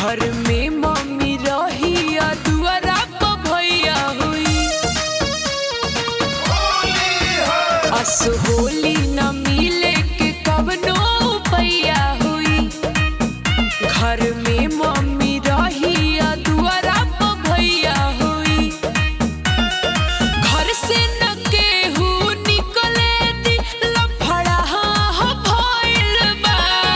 घर में मम्मी रही दुआरा पर भैया हुई। होली न मिले के कवनो पैया हुई। घर में मम्मी रही दुआरा पर भैया हुई। घर से न केहू निकले दी लफड़ा भइल बा।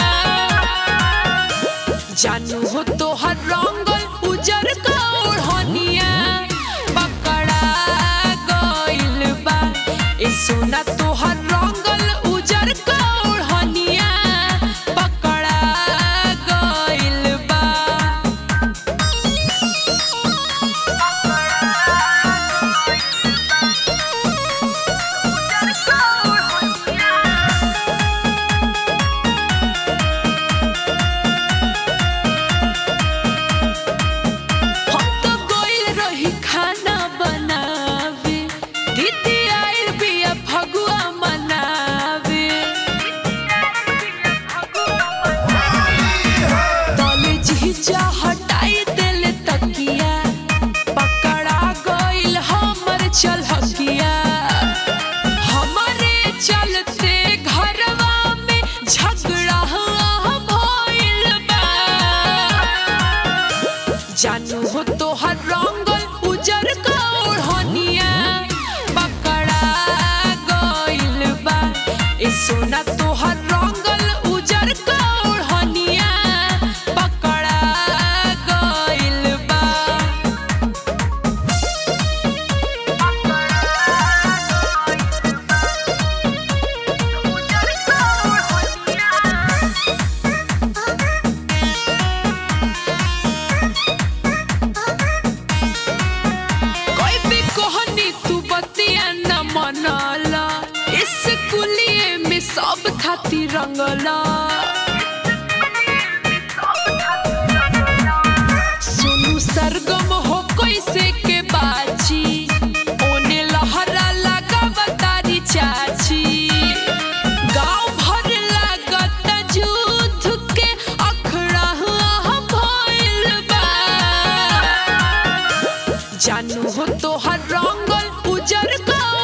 जानू हो तोहर रंगल उजर का ओढ़निया पकड़ा गइल बा। ए सोना तोहर रंगल उजर का ओढ़निया पकड़ा गइल बा। हम तो गइल रही खाना बनावे, दीदी आइल बिया फगुआ मनावे। तले जीजा हटाई देले तकिया पकड़ा गइल हमर चलहकिया। हमरे चलते घरवा में झगड़ा भइल बा। जानू हो तोहर रंगल उजर का ओढ़निया पकड़ा गइल बा। ए सोना तोहर रंगल उजर का ओढ़निया पकड़ा गइल बा। कोई भी कहनी तू बतिया न मनला। इस कुलिये में सब खातिर रंगला। सुनु सरगम हो कैसे के बाची, ओने लहरा लगा बतारी चाची। गाँव भर लागत युद्ध के अखड़ा भइल बा। जानू हो तोहर रंगल उजर का